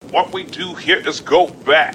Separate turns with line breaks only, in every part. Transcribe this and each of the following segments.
What we do here is go back.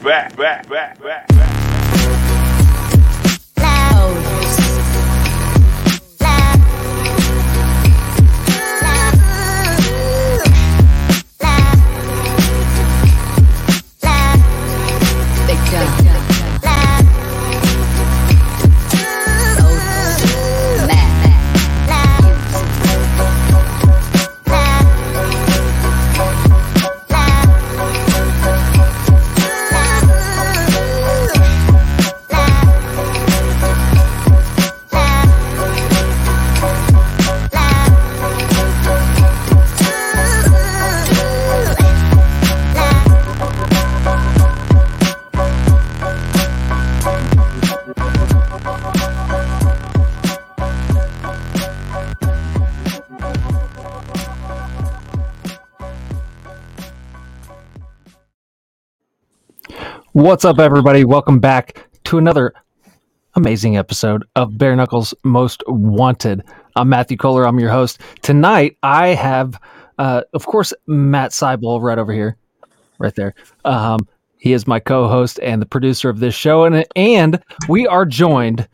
What's up, everybody? Welcome back to another amazing episode of Bare Knuckles Most Wanted. I'm Matthew Kohler. I'm your host. Tonight, I have, of course, Matt Seibel right over here, right there. He is my co-host and the producer of this show, and we are joined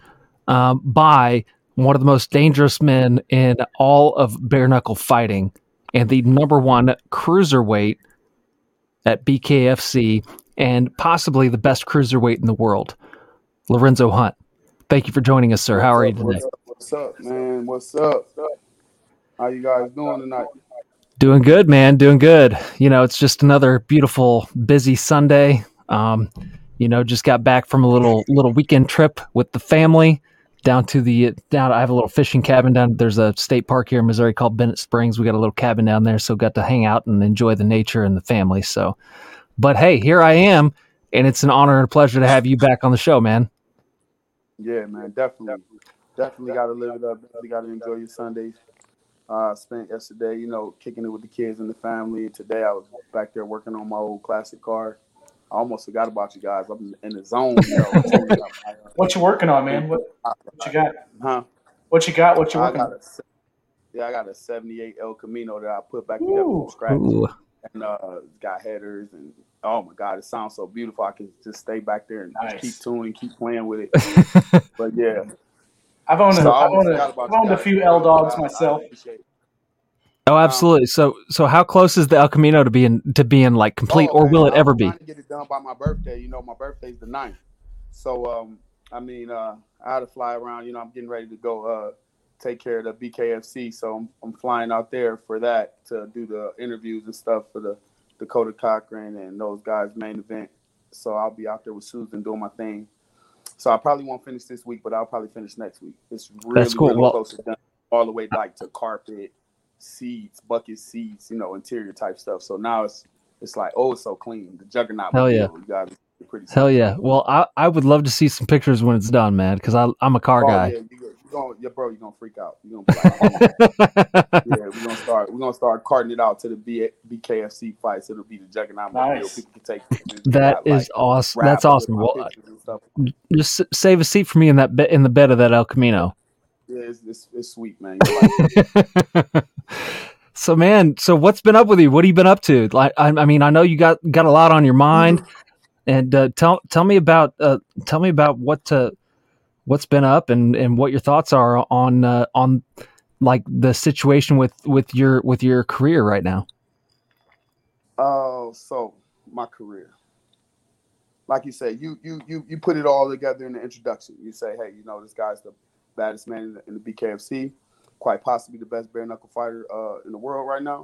by one of the most dangerous men in all of bare knuckle fighting and the number one cruiserweight at BKFC, and possibly the best cruiserweight in the world, Lorenzo Hunt. Thank you for joining us, sir. How are you today?
What's up, man? What's up? How you guys doing tonight?
Doing good, man. Doing good. You know, it's just another beautiful, busy Sunday. Just got back from a little weekend trip with the family down. I have a little fishing cabin down. There's a state park here in Missouri called Bennett Springs. We got a little cabin down there, so got to hang out and enjoy the nature and the family. So. But hey, here I am, and it's an honor and a pleasure to have you back on the show, man.
Yeah, man, definitely got to live it up. Definitely got to enjoy your Sundays. Spent yesterday, kicking it with the kids and the family. Today I was back there working on my old classic car. I almost forgot about you guys. I'm in the zone.
What you working on, man? What you got?
Huh?
What you got? What you working on?
I got a 78 El Camino that I put back together from scratch.
Ooh.
And got headers, and oh my God, it sounds so beautiful. I can just stay back there and just keep tuning, keep playing with it. But yeah,
I've owned a few L dogs myself.
Oh, absolutely. So how close is the El Camino to being like complete, or will it ever be?
I'm trying to get it done by my birthday. My birthday's the 9th. So I had to fly around. I'm getting ready to go take care of the BKFC, so I'm flying out there for that to do the interviews and stuff for the Dakota Cochran and those guys' main event. So I'll be out there with Susan doing my thing. So I probably won't finish this week, but I'll probably finish next week. It's really,
That's cool.
really close to done, all the way like to carpet, seats, bucket seats, interior type stuff. So now it's like, it's so clean. The Juggernaut.
Hell yeah.
Pretty
Hell simple. Yeah. Well, I would love to see some pictures when it's done, man, because I'm a car guy.
Yeah, you're gonna freak out. You're gonna be like, we're gonna start carting it out to the BKFC fights. It'll be the Juggernaut.
Nice.
People can take pictures.
That is awesome. That's awesome. Well, just save a seat for me in the bed of that El Camino.
Yeah, it's sweet, man.
So, man, what's been up with you? What have you been up to? Like, I know you got a lot on your mind, and tell me about what's been up and what your thoughts are on like the situation with your career right now.
So my career, like you say, you put it all together in the introduction. You say, hey, this guy's the baddest man in the BKFC, quite possibly the best bare knuckle fighter in the world right now.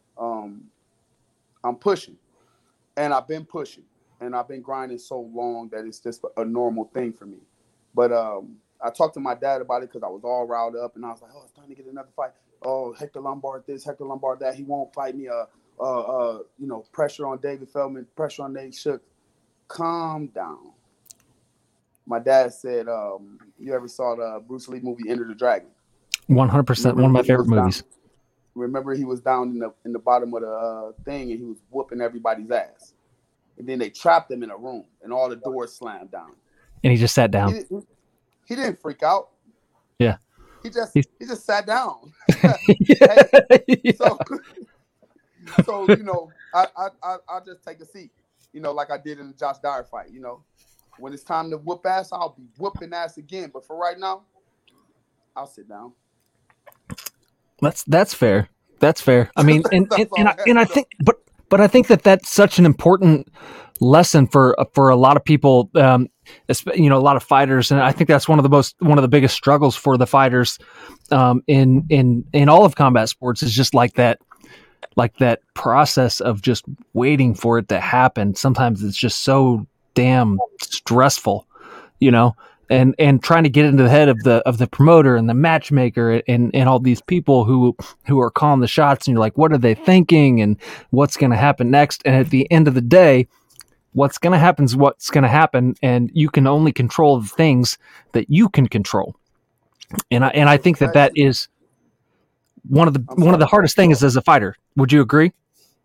I'm pushing, and I've been pushing, and I've been grinding so long that it's just a normal thing for me. But I talked to my dad about it because I was all riled up, and I was like, it's time to get another fight. Oh, Hector Lombard this, Hector Lombard that. He won't fight me. Pressure on David Feldman, pressure on Nate Shook. Calm down. My dad said, you ever saw the Bruce Lee movie Enter the Dragon?
100%. One of my favorite movies.
Remember, he was down in the bottom of the thing, and he was whooping everybody's ass. And then they trapped him in a room, and all the doors slammed down.
And he just sat down.
He didn't freak out.
Yeah.
He just sat down. So I just take a seat, like I did in the Josh Dyer fight. When it's time to whoop ass, I'll be whooping ass again. But for right now, I'll sit down.
That's fair. That's fair. I mean, and I think, but I think that's such an important lesson for a lot of people, a lot of fighters, and I think that's one of the biggest struggles for the fighters in all of combat sports is just like that process of just waiting for it to happen. Sometimes it's just so damn stressful, and trying to get into the head of the promoter and the matchmaker and all these people who are calling the shots, and you're like, what are they thinking and what's going to happen next? And at the end of the day, what's going to happen is what's going to happen, and you can only control the things that you can control. And I think that is one of the hardest things as a fighter. Would you agree?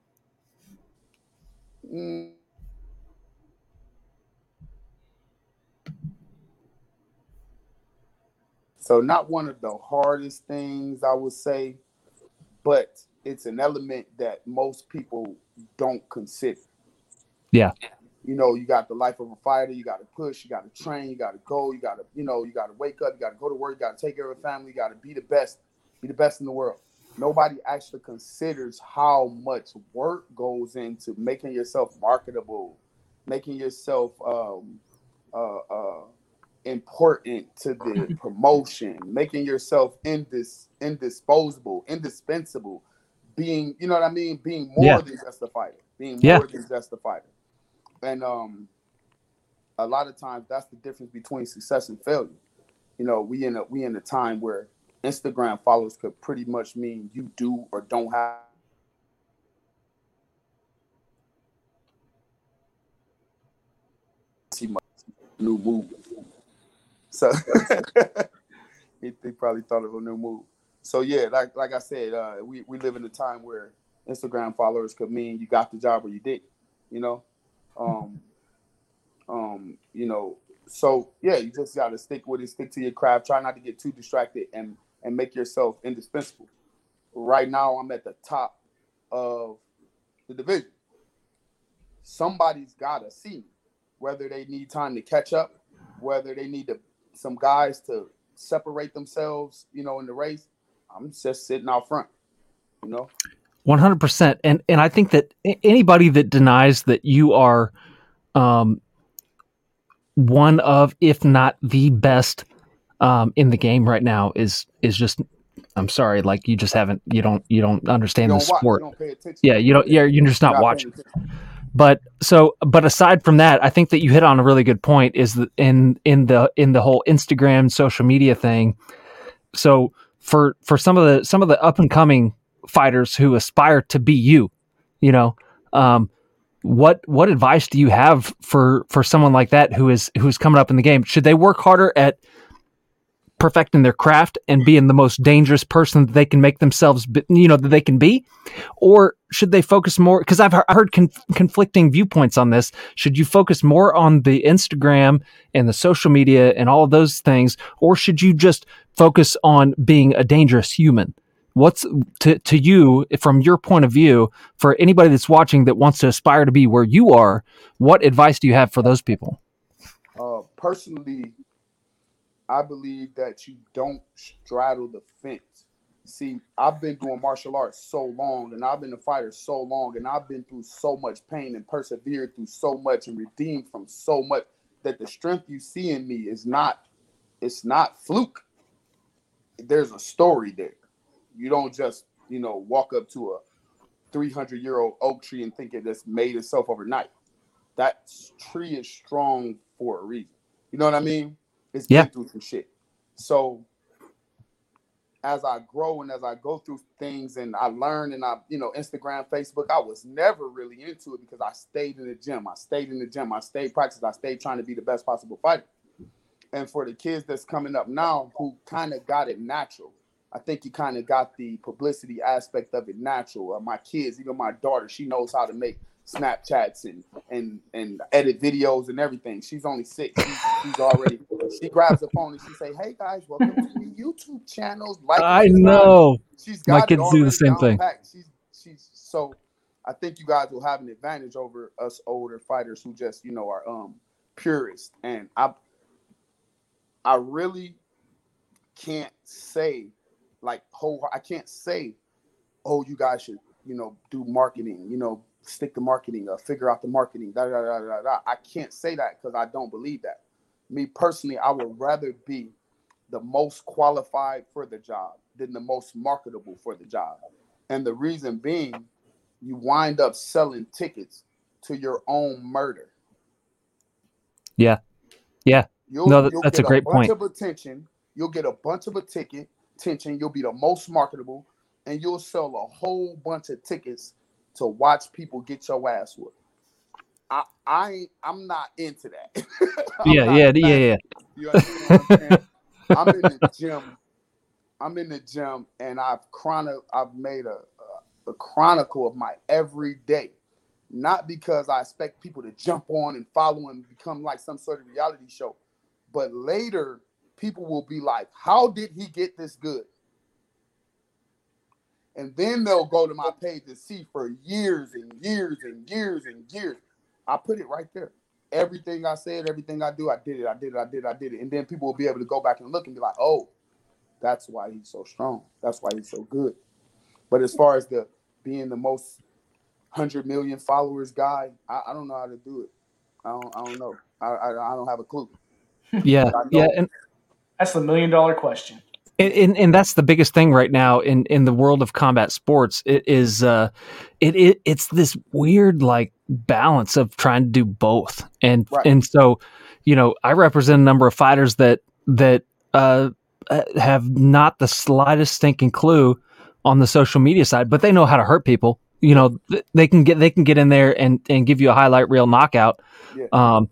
So not one of the hardest things, I would say, but it's an element that most people don't consider.
Yeah.
You got the life of a fighter. You got to push. You got to train. You got to go. You got to, you got to wake up. You got to go to work. You got to take care of a family. You got to be the best in the world. Nobody actually considers how much work goes into making yourself marketable, making yourself important to the promotion, making yourself indispensable, being, you know what I mean? Being more than just a fighter, And a lot of times that's the difference between success and failure. We in a time where Instagram followers could pretty much mean you do or don't have much new move. So he probably thought of a new move. So yeah, like I said, we live in a time where Instagram followers could mean you got the job or you didn't. So yeah, you just got to stick with it, stick to your craft, try not to get too distracted and make yourself indispensable. Right now, I'm at the top of the division. Somebody's got to see me, whether they need time to catch up, whether they need some guys to separate themselves, in the race. I'm just sitting out front,
100%. And I think that anybody that denies that you are one of, if not the best in the game right now is just, I'm sorry, like you don't understand the sport.
You don't pay attention.
Yeah, you're just not watching. But aside from that, I think that you hit on a really good point is that in the whole Instagram social media thing. So for some of the up and coming fighters who aspire to be you, what advice do you have for someone like that who's coming up in the game? Should they work harder at perfecting their craft and being the most dangerous person that they can make themselves, that they can be? Or should they focus more? Because I've heard conflicting viewpoints on this. Should you focus more on the Instagram and the social media and all of those things? Or should you just focus on being a dangerous human? What's to you, from your point of view, for anybody that's watching that wants to aspire to be where you are, what advice do you have for those people?
Personally, I believe that you don't straddle the fence. See, I've been doing martial arts so long, and I've been a fighter so long, and I've been through so much pain and persevered through so much and redeemed from so much that the strength you see in me it's not fluke. There's a story there. You don't just, walk up to a 300-year-old oak tree and think it just made itself overnight. That tree is strong for a reason. You know what I mean? It's been through some shit. So as I grow and as I go through things and I learn and Instagram, Facebook, I was never really into it because I stayed in the gym. I stayed practicing. I stayed trying to be the best possible fighter. And for the kids that's coming up now who kind of got it natural, I think you kind of got the publicity aspect of it natural. My kids, even my daughter, she knows how to make Snapchats and edit videos and everything. She's only 6. She grabs the phone and she say, "Hey guys, welcome to the YouTube channels." Like
I know.
She's got
my kids do the same thing.
She's so I think you guys will have an advantage over us older fighters who just, are purists. And I really can't say I can't say, oh, you guys should, do marketing, stick to marketing, figure out the marketing, da da da da da. I can't say that because I don't believe that. Me personally, I would rather be the most qualified for the job than the most marketable for the job. And the reason being, you wind up selling tickets to your own murder.
Yeah. That's a great point.
You'll get a bunch of attention. You'll be the most marketable, and you'll sell a whole bunch of tickets to watch people get your ass whooped. I'm not into that.
Yeah.
You understand what I'm saying? I'm in the gym, and I've made a chronicle of my everyday. Not because I expect people to jump on and follow and become like some sort of reality show, but later people will be like, how did he get this good? And then they'll go to my page and see for years and years and years and years. I put it right there. Everything I said, everything I do, I did it. And then people will be able to go back and look and be like, oh, that's why he's so strong. That's why he's so good. But as far as being the most 100 million followers guy, I don't know how to do it. I don't know. I don't have a clue.
Yeah.
And that's the $1 million question.
And that's the biggest thing right now in the world of combat sports. It's this weird like balance of trying to do both. And so, I represent a number of fighters that have not the slightest stinking clue on the social media side, but they know how to hurt people. They can get in there and give you a highlight reel knockout, and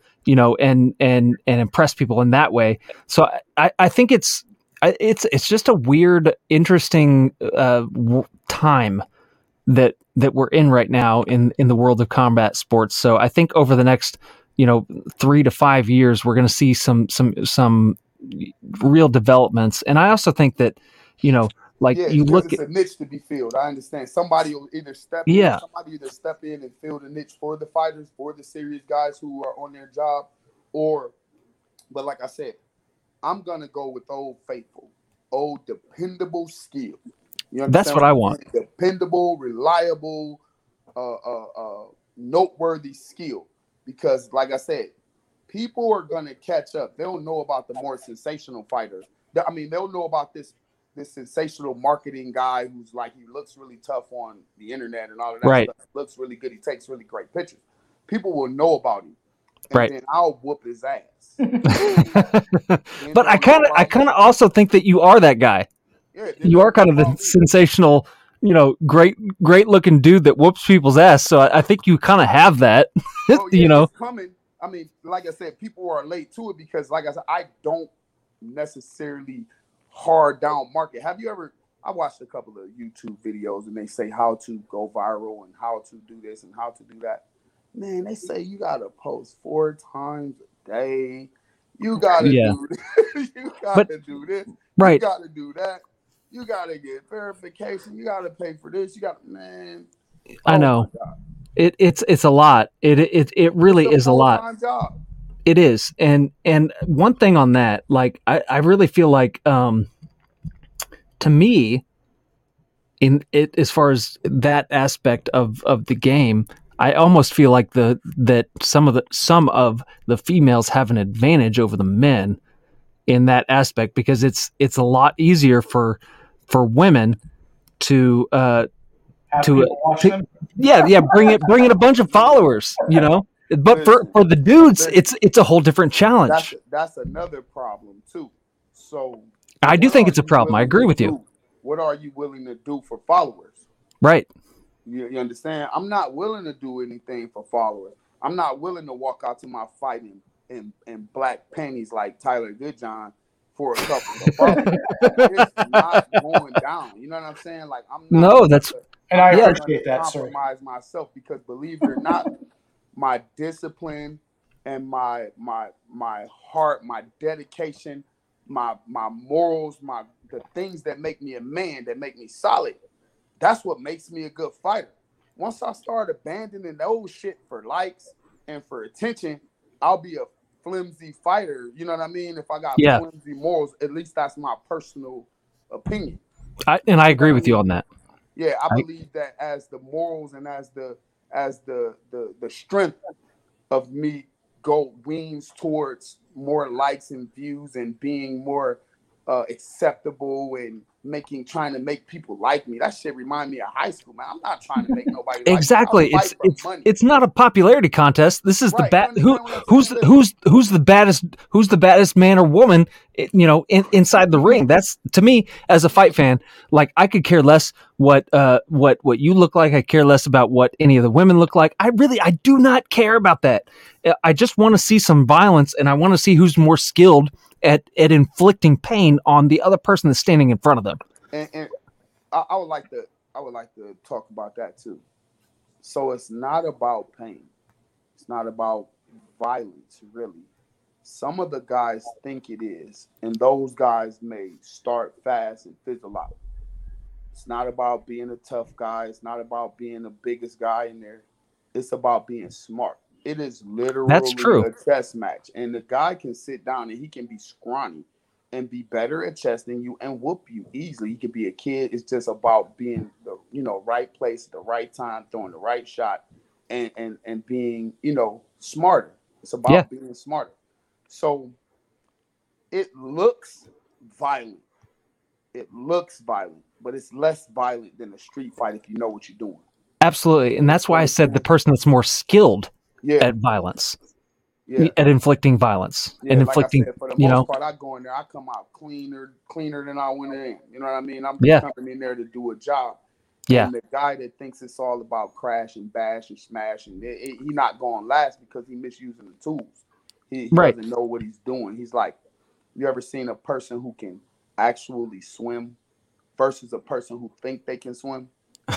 impress people in that way. So I think it's just a weird, interesting time that we're in right now in the world of combat sports. So I think over the next 3 to 5 years, we're going to see some real developments. And I also think that
it's a niche to be filled. I understand. Somebody will either step in and fill the niche for the fighters, for the serious guys who are on their job, but like I said, I'm gonna go with old faithful, old dependable skill.
That's what I want.
Dependable, reliable, noteworthy skill. Because like I said, people are gonna catch up. They'll know about the more sensational fighters. They'll know about this sensational marketing guy who's like, he looks really tough on the internet and all of that stuff. Looks really good. He takes really great pictures. People will know about him. And then I'll whoop his ass.
But I kind of also think that you are that guy. Yeah, you are kind of the sensational, great looking dude that whoops people's ass. So I think you kind of have that.
It's coming. Like I said, people are late to it because, like I said, I don't necessarily hard down market. I watched a couple of YouTube videos and they say how to go viral and how to do this and how to do that. Man, they say you gotta post 4 times a day. You gotta do this. You gotta do this.
Right.
You gotta do that. You gotta get verification. You gotta pay for this.
I know. It's a lot. It really is a lot.
Job.
It is. And one thing on that, like I really feel like to me, as far as that aspect of the game, I almost feel like that some of the females have an advantage over the men in that aspect because it's a lot easier for women to bring in a bunch of followers, But for the dudes, it's a whole different challenge.
That's another problem too. So
I do think it's a problem. I agree with you.
What are you willing to do for followers?
Right.
You understand? I'm not willing to do anything for followers. I'm not willing to walk out to my fight in black panties like Tyler Goodjohn for a couple of followers. It's not going down. You know what I'm saying? Like
and I appreciate that, sir.
Compromise myself because believe it or not, my discipline and my heart, my dedication, my morals, the things that make me a man, that make me solid. That's what makes me a good fighter. Once I start abandoning those shit for likes and for attention, I'll be a flimsy fighter. You know what I mean? If I got flimsy morals, at least that's my personal opinion.
I agree with you on that.
Yeah, I believe that as the morals and as the strength of me weans towards more likes and views and being more acceptable and trying to make people like me. That shit remind me of high school, man. I'm not trying to make nobody
exactly.
Like me.
It's not a popularity contest. This is
right.
who's the baddest man or woman, inside the ring. That's, to me, as a fight fan, like, I could care less what you look like. I care less about what any of the women look like. I do not care about that. I just want to see some violence, and I want to see who's more skilled at inflicting pain on the other person that's standing in front of them.
And I would like to talk about that too. So it's not about pain. It's not about violence, really. Some of the guys think it is, and those guys may start fast and fizzle out. It's not about being a tough guy. It's not about being the biggest guy in there. It's about being smart. It is literally a chess match. And the guy can sit down and he can be scrawny and be better at chess than you and whoop you easily. He could be a kid. It's just about being the right place at the right time, throwing the right shot, and being, smarter. It's about being smarter. So it looks violent. But it's less violent than a street fight if you know what you're doing.
Absolutely. And that's why I said the person that's more skilled at violence, at inflicting violence, and inflicting.
Like I said, for the most part, I go in there, I come out cleaner than I went in. You know what I mean? I'm coming in there to do a job.
Yeah.
And the guy that thinks it's all about crash and bash and smash, and he not going last because he misusing the tools. He doesn't know what he's doing. He's like, you ever seen a person who can actually swim versus a person who think they can swim?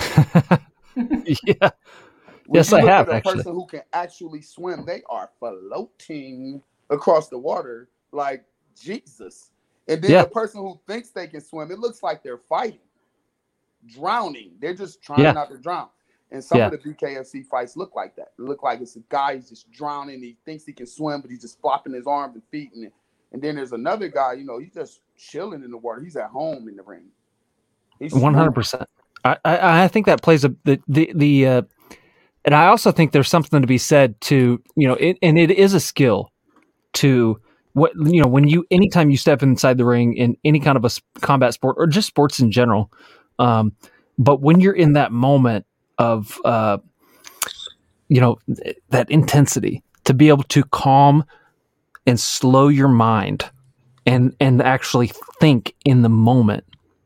Yeah. Yes, I have.
A person who can actually swim, they are floating across the water like Jesus. And then the person who thinks they can swim, it looks like they're fighting, drowning. They're just trying not to drown. And some of the BKFC fights look like that. It look like it's a guy who's just drowning. He thinks he can swim, but he's just flopping his arms and feet. And then there's another guy, he's just chilling in the water. He's at home in the ring.
100%. I think that plays and I also think there's something to be said to, and it is a skill to anytime you step inside the ring in any kind of a combat sport or just sports in general. But when you're in that moment of, that intensity, to be able to calm and slow your mind and actually think in the moment,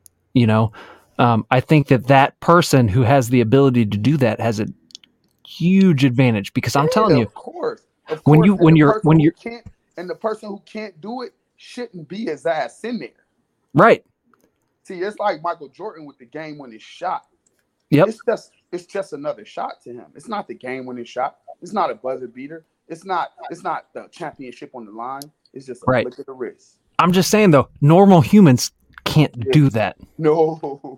I think that person who has the ability to do that has a huge advantage, because I'm telling you,
of course,
when you're
and the person who can't do it shouldn't be his ass in there.
Right.
See, it's like Michael Jordan with the game-winning shot.
Yep.
It's just another shot to him. It's not the game-winning shot. It's not a buzzer beater. It's not the championship on the line. It's just a flick of the wrist.
I'm just saying though, normal humans can't do that.
No.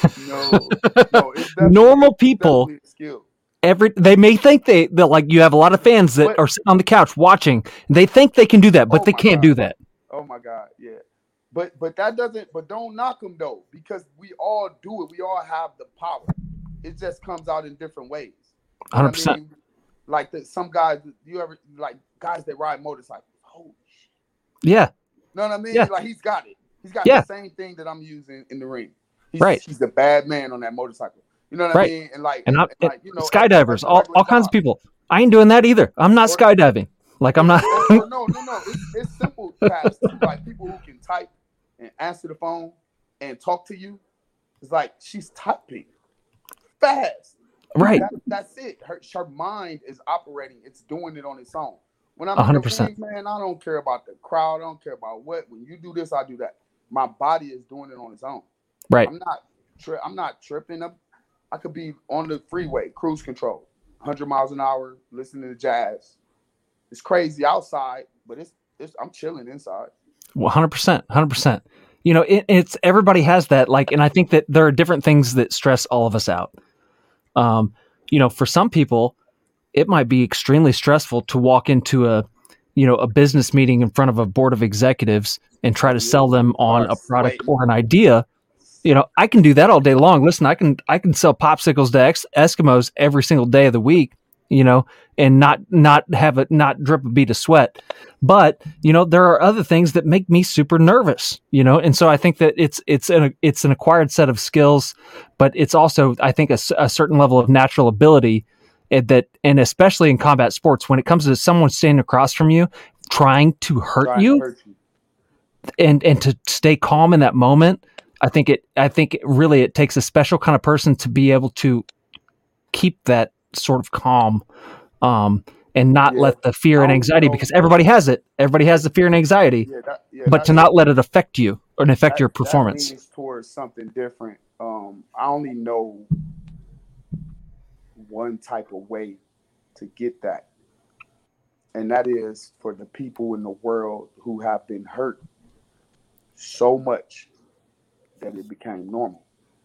Normal people. They may think they like, you have a lot of fans that are sitting on the couch watching. They think they can do that, but they can't do that.
Oh my God, yeah. But that doesn't. But don't knock them though, because we all do it. We all have the power. It just comes out in different ways.
100%.
I mean? Like some guys, guys that ride motorcycles. Holy shit.
Yeah.
Know what I mean?
Yeah.
Like he's got it. He's got the same thing that I'm using in the ring. He's a bad man on that motorcycle. You know what I mean? And
skydivers, all kinds of people. I ain't doing that either. I'm not skydiving. Like I'm not.
No. It's simple tasks. Like people who can type and answer the phone and talk to you. It's like she's typing fast.
Right.
That's it. Her mind is operating. It's doing it on its own. When I'm 100%, man, I don't care about the crowd. I don't care about what. When you do this, I do that. My body is doing it on its own.
Right.
I'm not tripping. I could be on the freeway, cruise control, 100 miles an hour, listening to jazz. It's crazy outside, but I'm chilling inside.
100%. It's everybody has that. Like, and I think that there are different things that stress all of us out. for some people, it might be extremely stressful to walk into a business meeting in front of a board of executives and try to sell them on a product or an idea. I can do that all day long. Listen, I can sell popsicles to Eskimos every single day of the week, and not drip a bead of sweat. But, there are other things that make me super nervous, and so I think that it's an acquired set of skills, but it's also, I think, a certain level of natural ability and especially in combat sports, when it comes to someone standing across from you, trying to hurt you. And to stay calm in that moment, I think it takes a special kind of person to be able to keep that sort of calm, and not let the fear and anxiety, because everybody has it. Everybody has the fear and anxiety, but to not let it affect you or affect your performance.
That leans towards something different. I only know one type of way to get that, and that is for the people in the world who have been hurt so much that it became normal.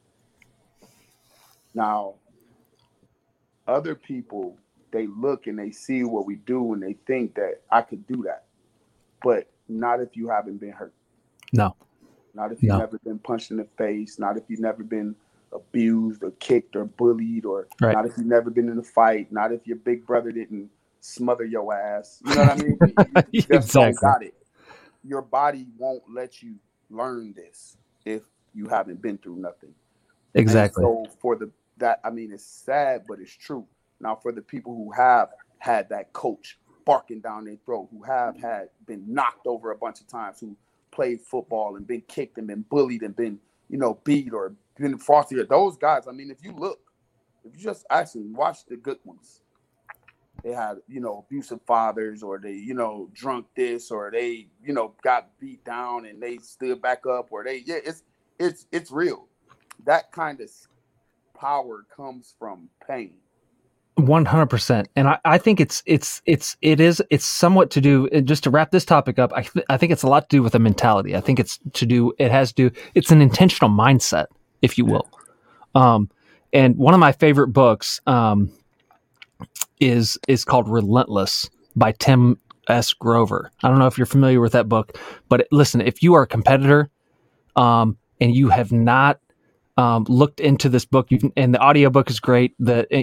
Now, other people, they look and they see what we do and they think that I could do that, but not if you haven't been hurt.
No.
Not if you've never been punched in the face, not if you've never been abused or kicked or bullied, or not if you've never been in a fight, not if your big brother didn't smother your ass. You know what I mean? You just don't got it. Your body won't let you learn this if you haven't been through nothing.
Exactly.
And so it's sad, but it's true. Now, for the people who have had that coach barking down their throat, who have been knocked over a bunch of times, who played football and been kicked and been bullied and been, beat or been frosty, those guys, if you just actually watch the good ones, they had, abusive fathers, or they, drunk this, or they, got beat down and they stood back up, or it's real. That kind of power comes from pain.
100%. And I think it's somewhat to do, just to wrap this topic up, I think it's a lot to do with a mentality. I think it's an intentional mindset, if you will. And one of my favorite books is called Relentless by Tim S. Grover. I don't know if you're familiar with that book, but listen, if you are a competitor, and you have not looked into this book, and the audiobook is great.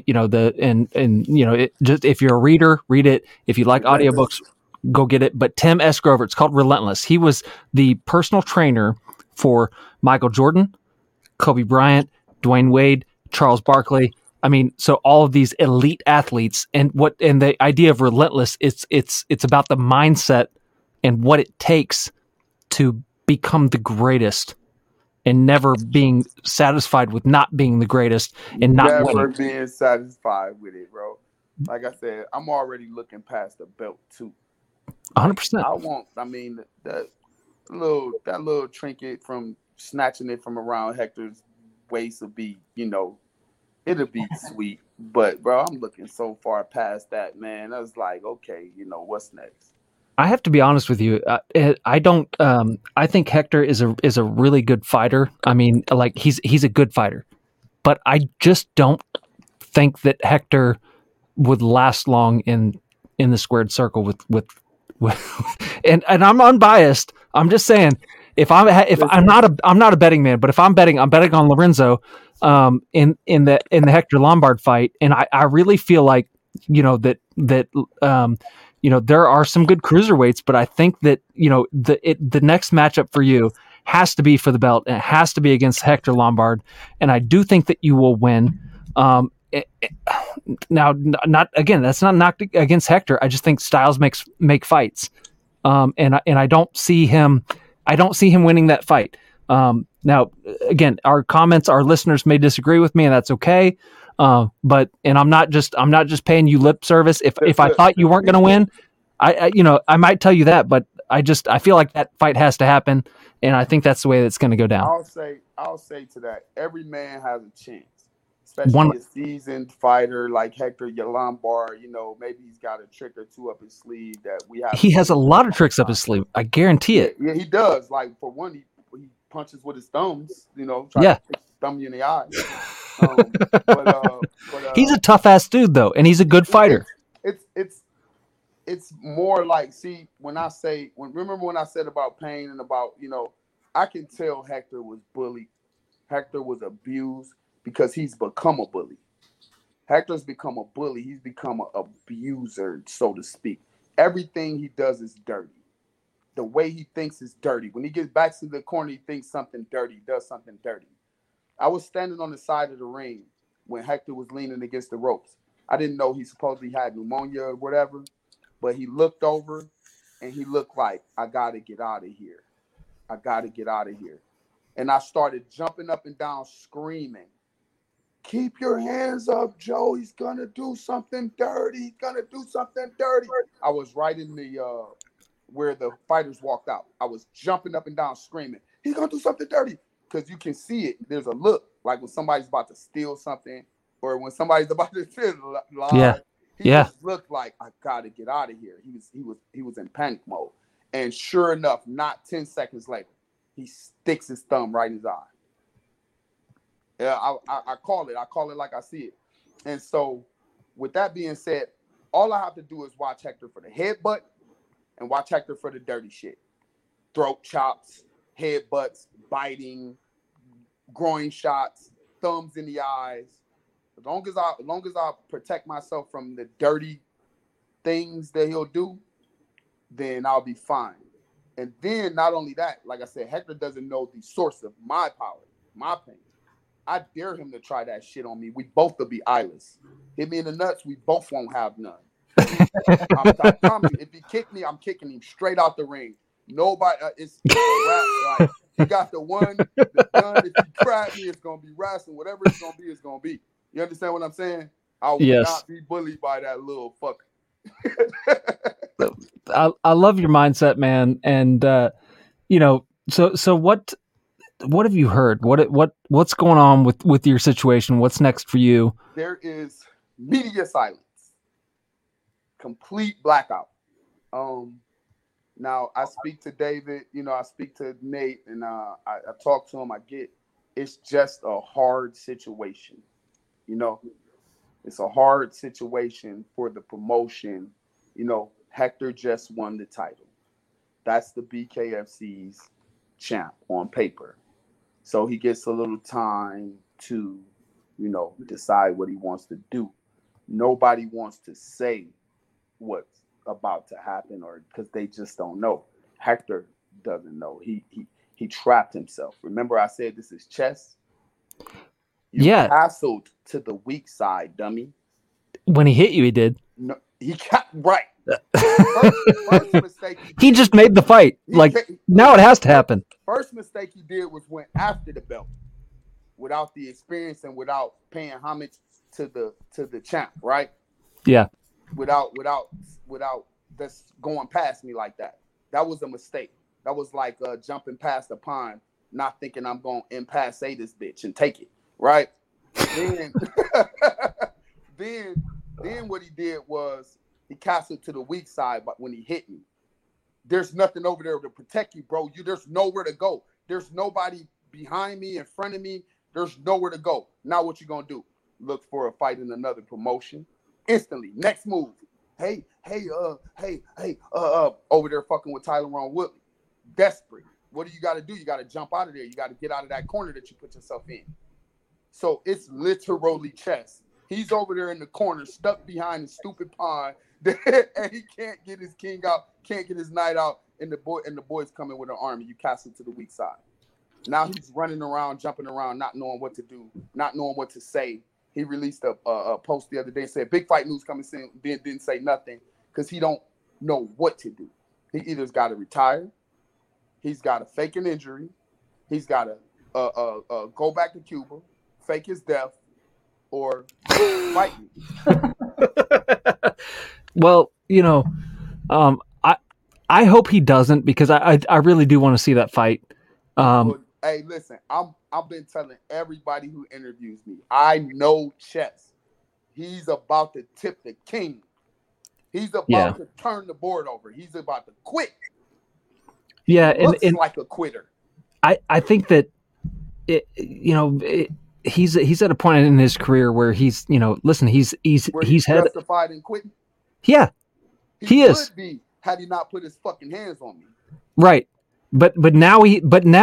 If you're a reader, read it. If you like audiobooks, go get it. But Tim S. Grover, it's called Relentless. He was the personal trainer for Michael Jordan, Kobe Bryant, Dwayne Wade, Charles Barkley. So all of these elite athletes, and the idea of Relentless, it's about the mindset and what it takes to become the greatest, and never being satisfied with not being the greatest, and not
never being satisfied with it, bro. Like I said, I'm already looking past the belt too.
100%.
I want. That little trinket from snatching it from around Hector's waist will be, it'll be sweet. But bro, I'm looking so far past that, man. I was like, okay, what's next?
I have to be honest with you. I don't. I think Hector is a really good fighter. He's a good fighter, but I just don't think that Hector would last long in the squared circle with and I'm unbiased. I'm just saying, I'm not a betting man, but if I'm betting on Lorenzo in the Hector Lombard fight, and I really feel like that there are some good cruiserweights, but I think that the next matchup for you has to be for the belt, and it has to be against Hector Lombard, and I do think that you will win. Now, not again. That's not knocked against Hector. I just think styles make fights, and I don't see him. I don't see him winning that fight. Now, again, our listeners may disagree with me, and that's okay. But I'm not just paying you lip service. If I thought you weren't going to win, I might tell you that. But I feel like that fight has to happen, and I think that's the way that's going to go down.
I'll say to that, every man has a chance. Especially a seasoned fighter like Hector Lombard, maybe he's got a trick or two up his sleeve that we have.
He has a lot of tricks up his sleeve. I guarantee it.
Yeah, he does. Like, for one, he punches with his thumbs, try to thumb you in the eye.
He's a tough ass dude though, and he's a good fighter.
It's more like, see, remember when I said about pain and about, I can tell Hector was bullied. Hector was abused because he's become a bully. Hector's become a bully. He's become an abuser, so to speak. Everything he does is dirty. The way he thinks is dirty. When he gets back to the corner, he thinks something dirty, does something dirty. I was standing on the side of the ring when Hector was leaning against the ropes. I didn't know he supposedly had pneumonia or whatever, but he looked over and he looked like, I got to get out of here. I got to get out of here. And I started jumping up and down, screaming, keep your hands up, Joe. He's going to do something dirty. He's going to do something dirty. I was right in the where the fighters walked out. I was jumping up and down, screaming, he's going to do something dirty. Because you can see it. There's a look, like when somebody's about to steal something or when somebody's about to lie.
Yeah.
He just looked like, I got to get out of here. He was in panic mode. And sure enough, not 10 seconds later, he sticks his thumb right in his eye. Yeah, I call it. I call it like I see it. And so with that being said, all I have to do is watch Hector for the headbutt and watch Hector for the dirty shit. Throat chops, headbutts, biting, groin shots, thumbs in the eyes. As long as I protect myself from the dirty things that he'll do, then I'll be fine. And then not only that, like I said, Hector doesn't know the source of my power, my pain. I dare him to try that shit on me. We both will be eyeless. Hit me in the nuts, we both won't have none. I promise you, if he kick me, I'm kicking him straight out the ring. Nobody, it's a rap. Like, he got the gun. If he crap me, it's gonna be wrestling. Whatever it's gonna be, it's gonna be. You understand what I'm saying? I will not be bullied by that little fucker.
I love your mindset, man. And so what have you heard? What's going on with your situation? What's next for you?
There is media silence, complete blackout. Now I speak to David, I speak to Nate, and I talk to him. It's just a hard situation, It's a hard situation for the promotion. Hector just won the title. That's the BKFC's champ on paper. So he gets a little time to, decide what he wants to do. Nobody wants to say what's about to happen, or because they just don't know. Hector doesn't know. He trapped himself. Remember I said this is chess? You castled to the weak side, dummy.
When he hit you, he did.
No, he got right. First mistake
he just made the fight. Now it has to happen.
First mistake he did was went after the belt without the experience and without paying homage to the champ, right?
Yeah.
Without just going past me like that. That was a mistake. That was like jumping past the pond, not thinking I'm going to impasse this bitch and take it, right? Then what he did was he castled to the weak side, but when he hit me, there's nothing over there to protect you, bro. There's nowhere to go. There's nobody behind me, in front of me. There's nowhere to go. Now what you gonna do? Look for a fight in another promotion? Instantly. Next move. Hey, over there fucking with Tyron Woodley. Desperate. What do you got to do? You got to jump out of there. You got to get out of that corner that you put yourself in. So it's literally chess. He's over there in the corner, stuck behind the stupid pond, and he can't get his king out, can't get his knight out, and the boys coming with an army. You cast it to the weak side. Now he's running around, jumping around, not knowing what to do, not knowing what to say. He released a post the other day, said big fight news coming soon. Didn't say nothing because he don't know what to do. He either's got to retire, he's got to fake an injury, he's got to go back to Cuba, fake his death, or fight me.
Well, I hope he doesn't, because I really do want to see that fight.
Hey, listen, I've been telling everybody who interviews me, I know chess. He's about to tip the king. He's about to turn the board over. He's about to quit.
Yeah,
looks like a quitter.
I think that he's at a point in his career where he's, listen, he's had
justified in quitting.
Yeah, he is.
Would be had he not put his fucking hands on me.
Right, but now he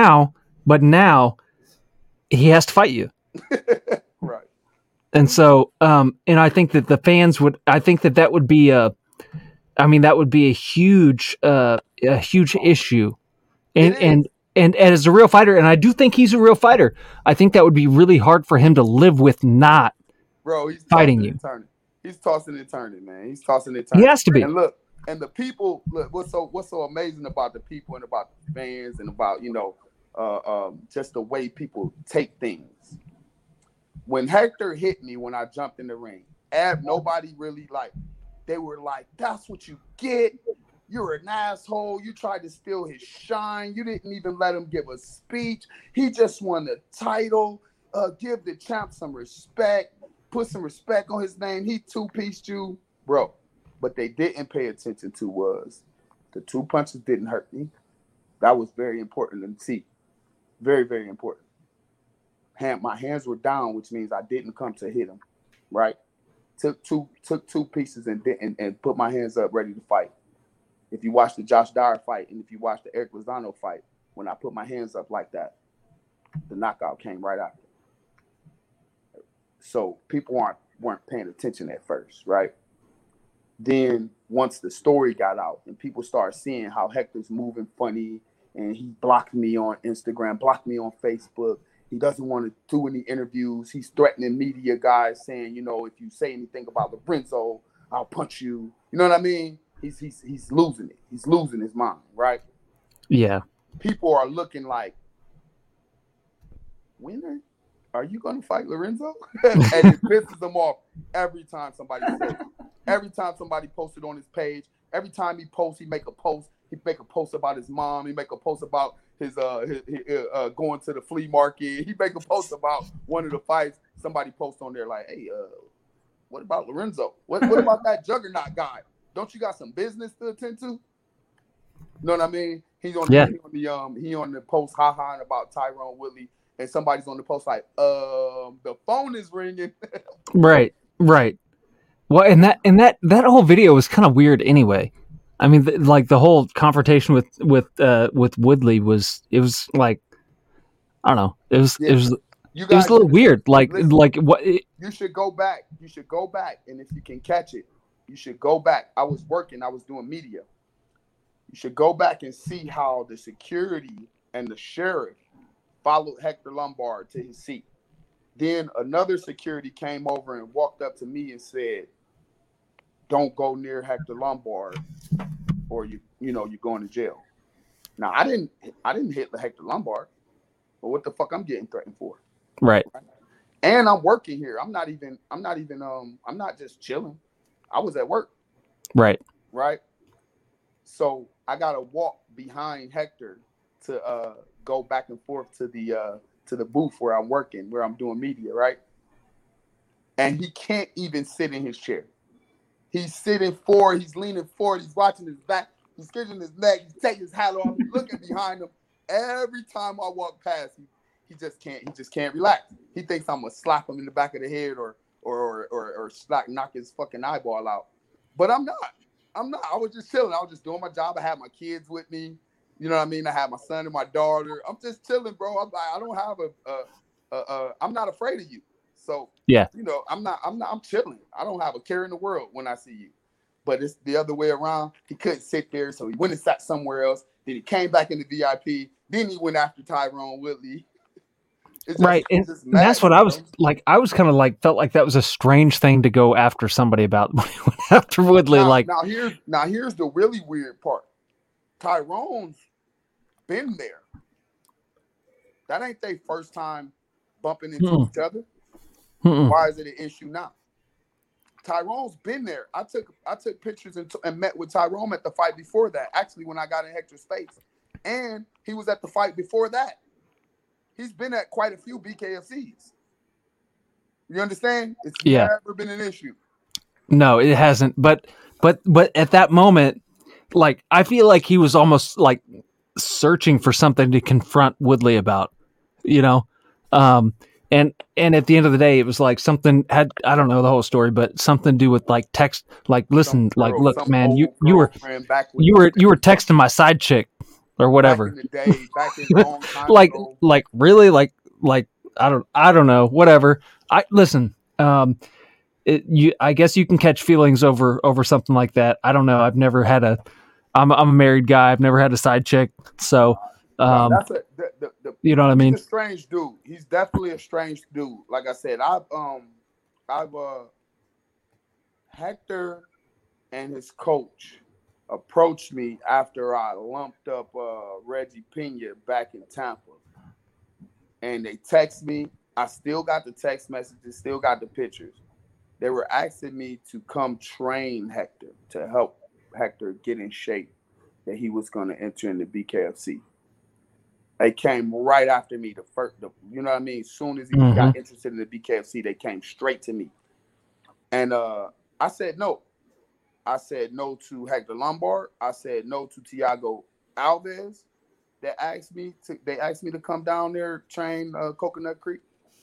has to fight you.
Right.
And so, and I think that the fans would. I think that would be that would be a huge issue, and as a real fighter, and I do think he's a real fighter. I think that would be really hard for him to live with not.
Bro, he's
fighting you.
He's tossing and turning, man. He's tossing and turning.
He has to be.
And look, and the people. Look, what's so amazing about the people and about the fans and about just the way people take things. When Hector hit me when I jumped in the ring, nobody really they were like, "That's what you get. You're an asshole. You tried to steal his shine. You didn't even let him give a speech. He just won the title. Give the champ some respect. Put some respect on his name. He two-pieced you, bro." But they didn't pay attention to was the 2 punches didn't hurt me. That was very important to see. Very, very important. My hands were down, which means I didn't come to hit him. Right? Took two pieces and put my hands up ready to fight. If you watch the Josh Dyer fight and if you watch the Eric Lozano fight, when I put my hands up like that, the knockout came right after. So people weren't paying attention at first, right? Then once the story got out and people started seeing how Hector's moving funny and he blocked me on Instagram, blocked me on Facebook. He doesn't want to do any interviews. He's threatening media guys saying, if you say anything about Lorenzo, I'll punch you. You know what I mean? He's losing it. He's losing his mind, right?
Yeah.
People are looking like, winner? Are you going to fight Lorenzo? And it pisses them off every time somebody says it. Every time somebody posted on his page, every time he posts, he make a post. He make a post about his mom. He make a post about his going to the flea market. He make a post about one of the fights. Somebody posts on there like, "Hey, what about Lorenzo? What about that juggernaut guy? Don't you got some business to attend to?" You know what I mean? He on the post ha-ha about Tyrone Woodley, and somebody's on the post like, the phone is ringing.
Right. Well, and that whole video was kind of weird anyway. I mean, the whole confrontation with Woodley was like, I don't know. It was a little weird. Listen, what?
You should go back. And if you can catch it, you should go back. I was doing media. You should go back and see how the security and the sheriff followed Hector Lombard to his seat. Then another security came over and walked up to me and said, "Don't go near Hector Lombard, or you're going to jail." Now I didn't hit Hector Lombard, but what the fuck I'm getting threatened for?
Right.
And I'm working here. I'm not just chilling. I was at work.
Right.
Right. So I gotta walk behind Hector to go back and forth to the booth where I'm working, where I'm doing media, right? And he can't even sit in his chair. He's sitting forward, he's leaning forward, he's watching his back, he's stretching his neck, he's taking his hat off, he's looking behind him. Every time I walk past him, he just can't relax. He thinks I'm gonna slap him in the back of the head or knock his fucking eyeball out. But I'm not. I was just chilling. I was just doing my job. I had my kids with me. You know what I mean? I had my son and my daughter. I'm just chilling, bro. I'm like, I don't have I'm not afraid of you. So
yeah,
I'm chilling. I don't have a care in the world when I see you. But it's the other way around. He couldn't sit there, so he went and sat somewhere else. Then he came back in the VIP. Then he went after Tyrone Woodley.
Right, and that's what I was like. I was kind of like felt like that was a strange thing to go after somebody about when he went after Woodley.
Now here's the really weird part. Tyrone's been there. That ain't their first time bumping into each other. Why is it an issue now? Tyrone's been there. I took pictures and met with Tyrone at the fight before that. Actually, when I got in Hector's face, and he was at the fight before that. He's been at quite a few BKFCs. You understand? It's never been an issue.
No, it hasn't. But at that moment, like I feel like he was almost like searching for something to confront Woodley about, and And at the end of the day, it was like something had, I don't know the whole story, but something to do with like text, like, listen, like, look, man, you were texting my side chick or whatever.
Back in the day, back in long time ago.
Like really, like I don't know, whatever. Listen, I guess you can catch feelings over something like that. I don't know. I've never had I'm a married guy. I've never had a side chick. So, you know what I mean?
He's a strange dude. He's definitely a strange dude. Like I said, Hector and his coach approached me after I lumped up Reggie Pena back in Tampa. And they text me. I still got the text messages, still got the pictures. They were asking me to come train Hector, to help Hector get in shape, that he was going to enter in the BKFC. They came right after me. You know what I mean? As soon as he got interested in the BKFC, they came straight to me. And I said no. I said no to Hector Lombard. I said no to Thiago Alves. They asked me to come down there train Coconut Creek.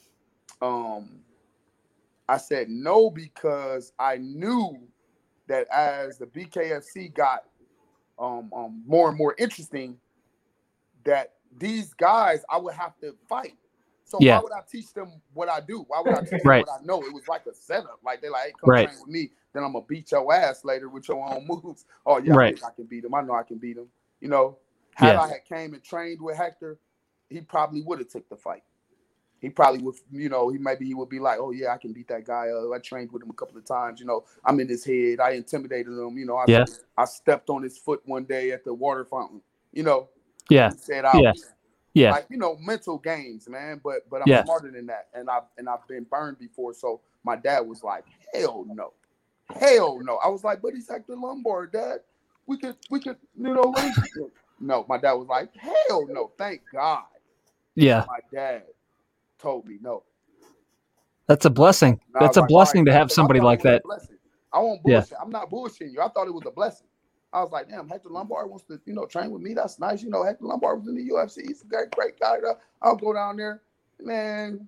I said no because I knew that as the BKFC got more and more interesting, that these guys I would have to fight. So why would I teach them what I do? Why would I teach them what I know? It was like a setup. Like they're like, hey, come train with me. Then I'm gonna beat your ass later with your own moves. Oh yeah, I think I can beat him. I know I can beat him. You know, had I had came and trained with Hector, he probably would have took the fight. He probably would, you know, he would be like, oh yeah, I can beat that guy. I trained with him a couple of times. You know, I'm in his head. I intimidated him. You know, I stepped on his foot one day at the water fountain. You know, he said I was. Yeah, like, you know, mental games, man. But I'm smarter than that, and I've been burned before. So my dad was like, hell no. I was like, but he's Hector Lombard, Dad. We could, you know. No, my dad was like, hell no. Thank God.
Yeah,
my dad told me no.
That's a blessing. That's a blessing to have somebody like that.
I won't bullshit. I'm not bullshitting you. I thought it was a blessing. I was like, damn, Hector Lombard wants to, you know, train with me. That's nice. You know, Hector Lombard was in the UFC. He's a great guy. I'll go down there. Man,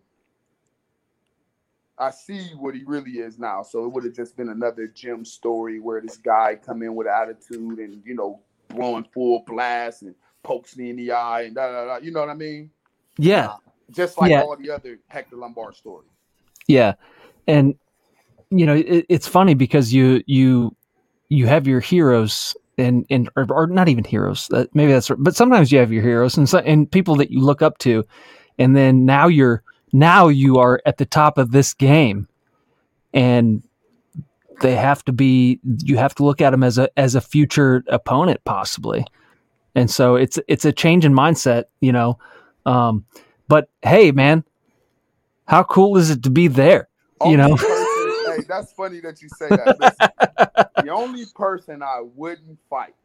I see what he really is now. So it would have just been another gym story where this guy come in with attitude and, you know, blowing full blast and pokes me in the eye and da-da-da. You know what I mean?
Yeah.
Just like all the other Hector Lombard stories.
Yeah. And, you know, it's funny because you have your heroes or not even heroes. Maybe that's right. But sometimes you have your heroes and people that you look up to, and then now you are at the top of this game, and you have to look at them as a future opponent possibly, and so it's a change in mindset, you know. But hey, man, how cool is it to be there? You know.
Hey, that's funny that you say that. Listen, the only person I wouldn't fight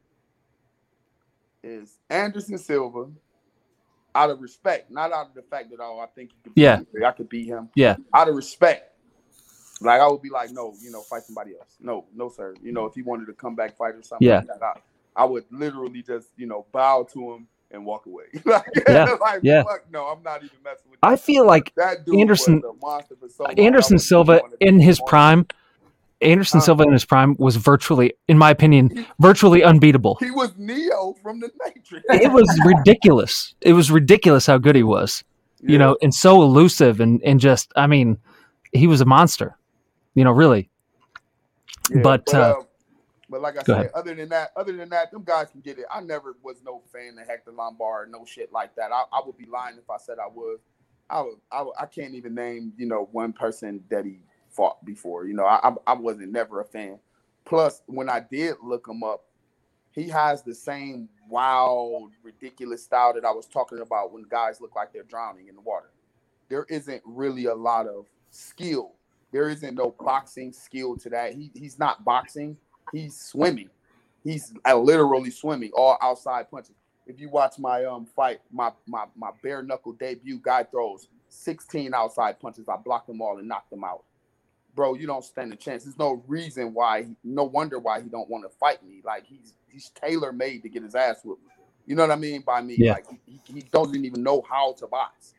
is Anderson Silva, out of respect, not out of the fact that I think he could beat me. I could beat him.
Yeah.
Out of respect. Like I would be like, no, you know, fight somebody else. No, sir. You know, if he wanted to come back fight or something like that, I would literally just, you know, bow to him and walk away. Fuck no, I'm not even messing with
I feel like
that dude
Anderson
was a monster for so long.
Anderson Silva in his prime. Anderson Silva in his prime was virtually, in my opinion, virtually unbeatable.
He was Neo from the Matrix.
It was ridiculous. It was ridiculous how good he was, you know, and so elusive and just, I mean, he was a monster, you know, really.
Yeah, but like I said, other than that, them guys can get it. I never was no fan of Hector Lombard, no shit like that. I would be lying if I said I was. I can't even name, you know, one person that he fought before. You know, I wasn't never a fan. Plus, when I did look him up, he has the same wild, ridiculous style that I was talking about when guys look like they're drowning in the water. There isn't really a lot of skill. There isn't no boxing skill to that. He's not boxing. He's swimming. He's literally swimming, all outside punches. If you watch my fight, my bare knuckle debut, guy throws 16 outside punches. I blocked them all and knocked them out. Bro, you don't stand a chance. There's no reason why, no wonder why he don't want to fight me. Like he's tailor-made to get his ass whooped. You know what I mean by me?
Yeah.
Like he doesn't even know how to box.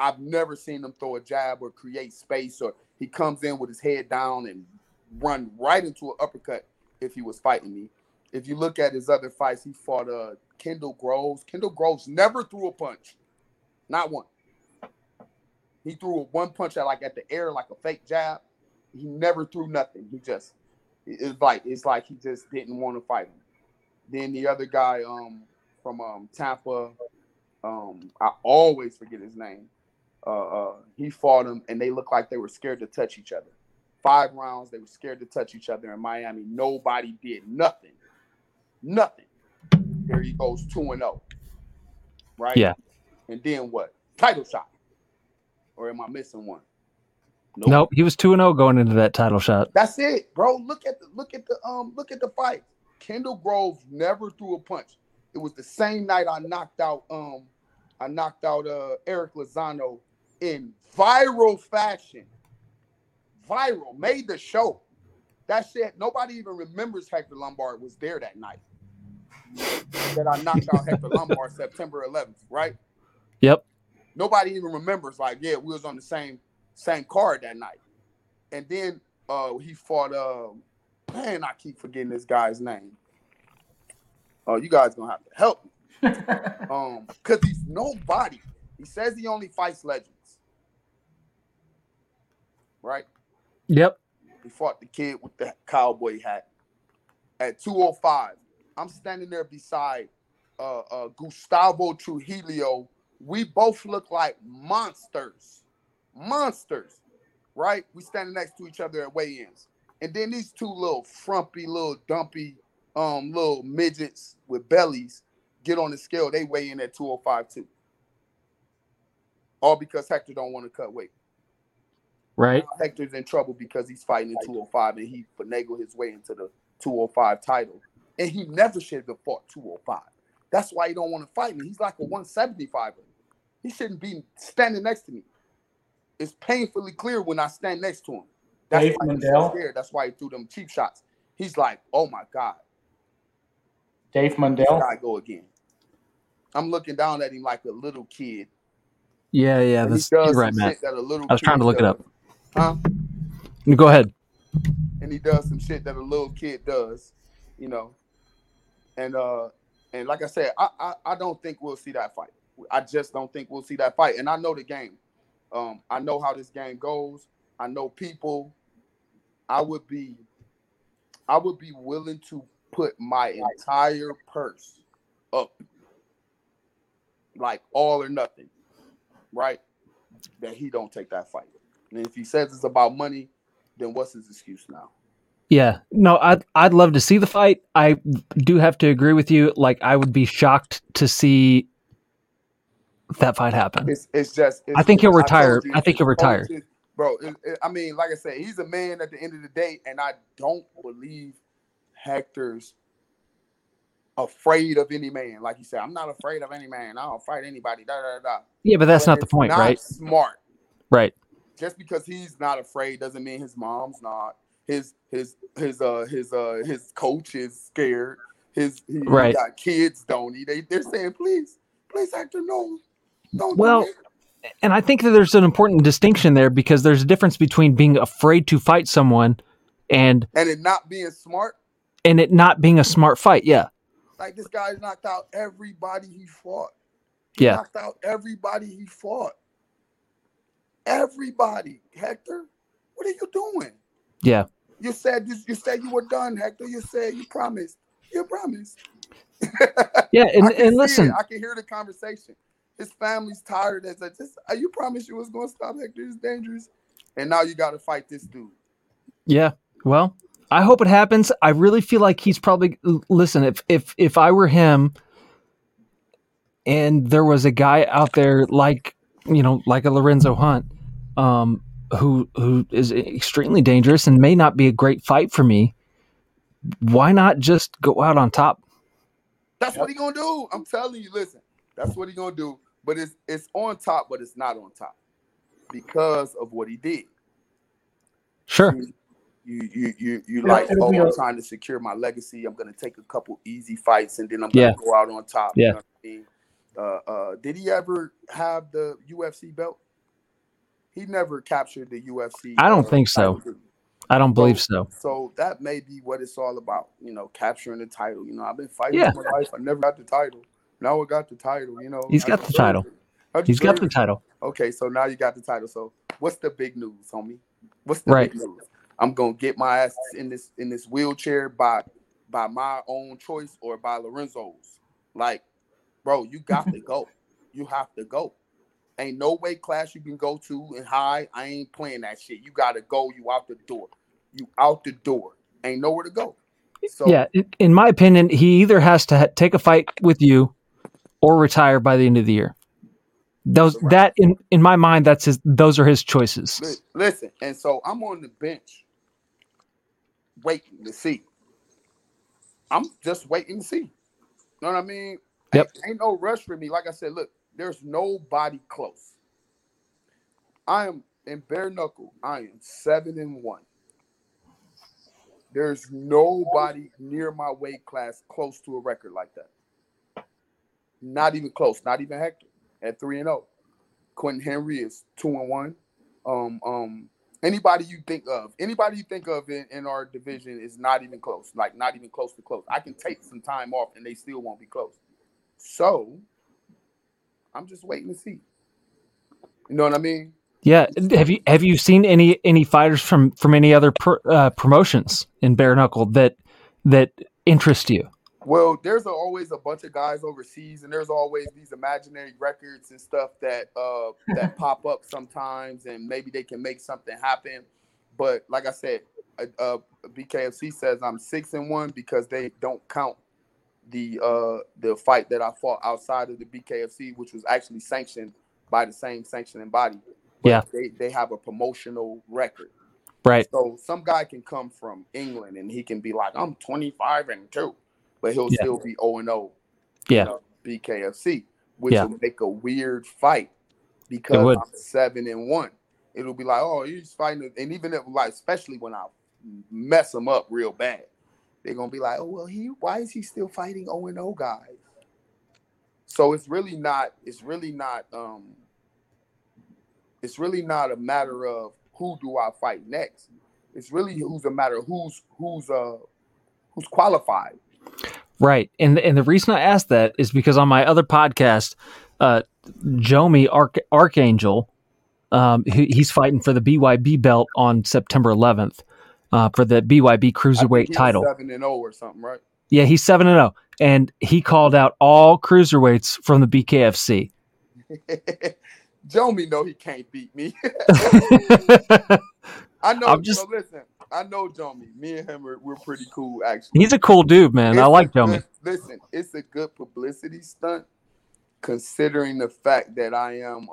I've never seen him throw a jab or create space, or he comes in with his head down and run right into an uppercut if he was fighting me. If you look at his other fights, he fought Kendall Groves. Kendall Groves never threw a punch. Not one. He threw one punch at the air, like a fake jab. He never threw nothing. It's like he just didn't want to fight him. Then the other guy from Tampa, I always forget his name. He fought him, and they looked like they were scared to touch each other. 5 rounds, they were scared to touch each other in Miami. Nobody did nothing. Nothing. There he goes 2-0. Right?
Yeah.
And then what? Title shot. Or am I missing one?
Nope. He was 2-0 going into that title shot.
That's it, bro. Look at the fight. Kendall Groves never threw a punch. It was the same night I knocked out Eric Lozano in viral fashion. Viral, made the show. That shit, nobody even remembers Hector Lombard was there that night. That I knocked out Hector Lombard September 11th, right?
Yep.
Nobody even remembers, we was on the same card that night. And then he fought, I keep forgetting this guy's name. Oh, you guys gonna have to help me. Because he's nobody. He says he only fights legends. Right?
Yep.
He fought the kid with the cowboy hat. At 205, I'm standing there beside Gustavo Trujillo. We both look like monsters. Monsters. Right? We standing next to each other at weigh-ins. And then these two little frumpy, little dumpy, little midgets with bellies get on the scale. They weigh in at 205 too. All because Hector don't want to cut weight.
Right.
Now Hector's in trouble because he's fighting at 205 and he finagled his way into the 205 title. And he never should have fought 205. That's why he don't want to fight me. He's like a 175er. He shouldn't be standing next to me. It's painfully clear when I stand next to him. That's
Dave
why he's so scared. That's why he threw them cheap shots. He's like, oh my God.
Dave Mundell.
Guy go again. I'm looking down at him like a little kid.
Yeah.
This
you're right, Matt. I was trying to look it up.
Huh?
Go ahead.
And he does some shit that a little kid does, And like I said, I don't think we'll see that fight. I just don't think we'll see that fight. And I know the game. I know how this game goes. I know people. I would be willing to put my entire purse up, like all or nothing, right? That he don't take that fight. And if he says it's about money, then what's his excuse now?
Yeah, no, I'd love to see the fight. I do have to agree with you. Like, I would be shocked to see that fight happen. I think he'll retire. I think he'll retire.
Bro, I mean, like I said, he's a man at the end of the day, and I don't believe Hector's afraid of any man. Like you said, I'm not afraid of any man. I don't fight anybody.
Yeah, but that's not the point, right?
Smart.
Right.
Just because he's not afraid doesn't mean his mom's not. His coach is scared. He got kids, don't he? They're saying, please, Hector, no. Don't do it.
And I think that there's an important distinction there because there's a difference between being afraid to fight someone and
it not being smart.
And it not being a smart fight, yeah.
Like this guy knocked out everybody he fought.
Knocked
out everybody he fought. Everybody, Hector. What are you doing?
Yeah.
You said you were done, Hector. You said you promised. You promised.
Yeah, and listen.
I can hear the conversation. His family's tired. You promised you was going to stop Hector. It's dangerous. And now you got to fight this dude.
Yeah. Well, I hope it happens. I really feel like he's probably listen. If I were him, and there was a guy out there like a Lorenzo Hunt, who is extremely dangerous and may not be a great fight for me. Why not just go out on top?
That's what he gonna do. I'm telling you. Listen, that's what he gonna do. But it's on top, but it's not on top because of what he did.
Sure.
You like, I'm trying to secure my legacy. I'm gonna take a couple easy fights and then I'm gonna go out on top.
Yeah.
You know what I mean? Did he ever have the UFC belt? He never captured the UFC.
I don't think so. I don't believe so.
So that may be what it's all about, capturing the title. I've been fighting all my life. I never got the title. Now I got the title,
He's got the title. He's got the title.
Okay, so now you got the title. So what's the big news, homie? What's the big news? I'm gonna get my ass in this wheelchair by my own choice or by Lorenzo's. Like, bro, you got to go. You have to go. Ain't no weight class you can go to and hide. I ain't playing that shit. You gotta go. You out the door. You out the door. Ain't nowhere to go. So
yeah, in my opinion, he either has to take a fight with you or retire by the end of the year. That in my mind, those are his choices.
Listen, and so I'm on the bench waiting to see. I'm just waiting to see. You know what I mean?
Yep.
Ain't no rush for me. Like I said, look, there's nobody close. I am in bare knuckle. I am 7-1. There's nobody near my weight class close to a record like that. Not even close. Not even Hector at 3-0. Quentin Henry is 2-1. Anybody you think of in our division is not even close. Like not even close to close. I can take some time off and they still won't be close. So I'm just waiting to see. You know what I mean?
Yeah. Have you seen any fighters from any other promotions in bare knuckle that interest you?
Well, there's always a bunch of guys overseas, and there's always these imaginary records and stuff that pop up sometimes, and maybe they can make something happen. But like I said, BKFC says I'm 6-1 because they don't count the fight that I fought outside of the BKFC, which was actually sanctioned by the same sanctioning body. But
yeah,
they have a promotional record.
Right.
So some guy can come from England and he can be like, I'm 25-2. But he'll still be 0-0.
Yeah.
BKFC, which will make a weird fight because I'm 7-1. It'll be like, oh, he's fighting, and even if especially when I mess him up real bad, they're gonna be like, oh well, why is he still fighting 0-0 guys? So it's really not a matter of who do I fight next. It's really a matter of who's qualified.
Right. And the reason I asked that is because on my other podcast, Jomi Archangel, he's fighting for the BYB belt on September 11th for the BYB cruiserweight title.
7-0 or something, right?
Yeah, he's 7-0. And he called out all cruiserweights from the BKFC.
Jomi know he can't beat me. I know. Listen, I know Jomi. Me and him we're pretty cool, actually.
He's a cool dude, man. I like Jomi.
Listen, it's a good publicity stunt, considering the fact that I am,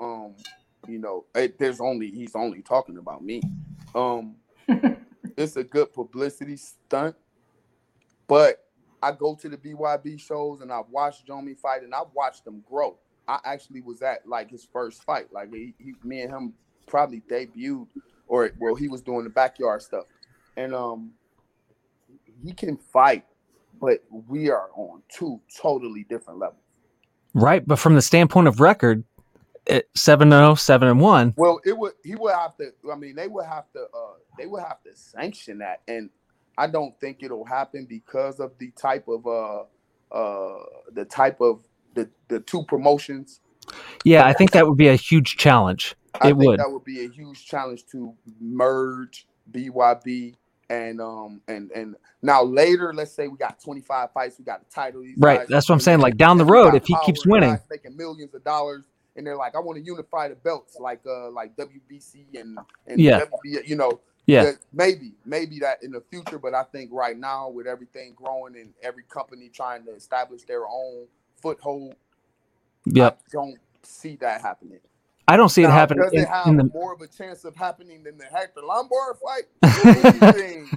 he's only talking about me. It's a good publicity stunt, but I go to the BYB shows and I've watched Jomi fight and I've watched him grow. I actually was at his first fight. Like me and him probably debuted, he was doing the backyard stuff. And he can fight, but we are on two totally different levels.
Right, but from the standpoint of record, 7-0, 7-1.
Well, he would have to. I mean, they would have to sanction that, and I don't think it'll happen because of the type of the two promotions.
Yeah, I think that would be a huge challenge.
I think that would be a huge challenge to merge BYB and now later, let's say we got 25 fights, we got a title.
Right, that's what I'm saying. Like down the road, if he keeps winning,
making millions of dollars, and they're like, I want to unify the belts, like WBC and WBA,
Yeah,
maybe that in the future, but I think right now with everything growing and every company trying to establish their own foothold, I don't see that happening.
I don't see it happening.
Does it have more of a chance of happening than the Hector Lombard fight? Anything